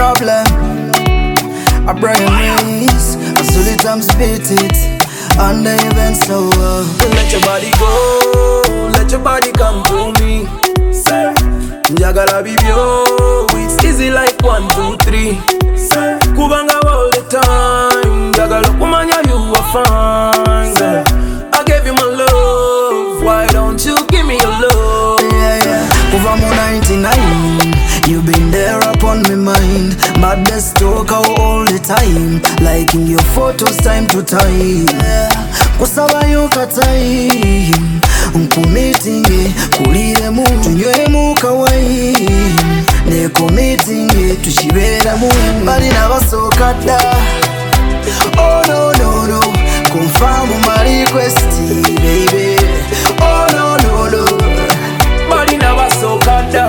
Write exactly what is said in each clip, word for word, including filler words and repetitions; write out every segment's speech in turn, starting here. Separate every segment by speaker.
Speaker 1: problem. I bring race, I solely time spit it, and the event so uh.
Speaker 2: Let your body go, let your body come to me. Say, Njagala be bio, it's easy like one, two, three. Say, Kubanga all the time, Njagala kumanya you are fine. Say, I gave you my love, why don't you give me your love?
Speaker 1: Yeah, yeah, over my ninety-nine, you been there upon my mind. Baddest talker all the time, liking your photos time to time. Kusaba yuka time, nkumitinge kulire mu tunywe mu kawai. Ne kumitinge tushibera mu bali nabasoka da. Oh no no no, confirm my request baby. Oh no no no,
Speaker 2: bali nabasoka da.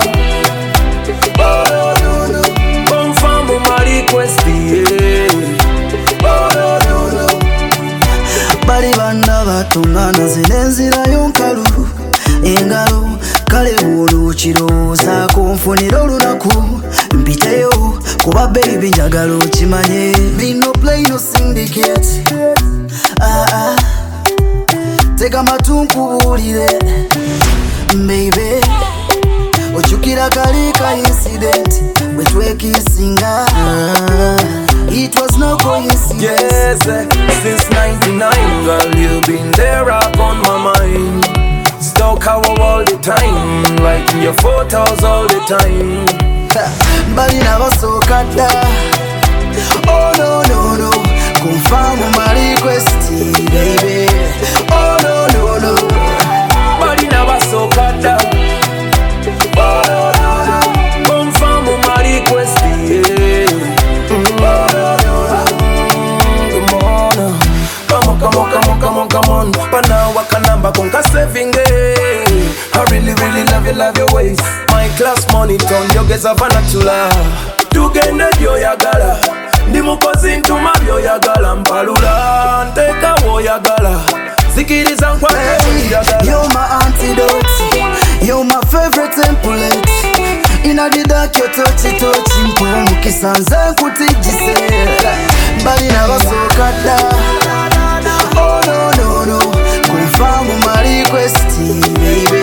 Speaker 2: Oh no no no, confirm my request yeah. Oh no no no,
Speaker 1: bali banda batungana zinenzira yonkalu engalo kale bulu kirooza kunfunira olunaku mpiteyo kuba baby njagala okimanye be no play no syndicate ah ah tega matunkubulire baby ochukira kali ka incident wetwekisinga it was no coincidence.
Speaker 2: Yes, eh, since ninety-nine, girl, you've been there up on my mind. Stalk how all the time, liking your photos all the time.
Speaker 1: Bali nabasoka da. Oh no no no, confirm my request baby. Oh no no no,
Speaker 2: bali nabasoka da. Oh no no no, confirm my request yeah. Come on, come on, come on, come on. Pana wakanamba konka saving eh. I really, really love you, love your ways. My class monitor, yogeza vanatula. Tugende byo yagala. Ndi mukozi ntuma byo yagala. Mpalula, nteka wo yagala. Zikiriza nkwa yagala.
Speaker 1: You're my antidote, you're my favorite template. Inna the dark you touch it, touch it. Mpukisanze nkutijise. Bali nabasoka da. Oh no no no, confirm my request baby.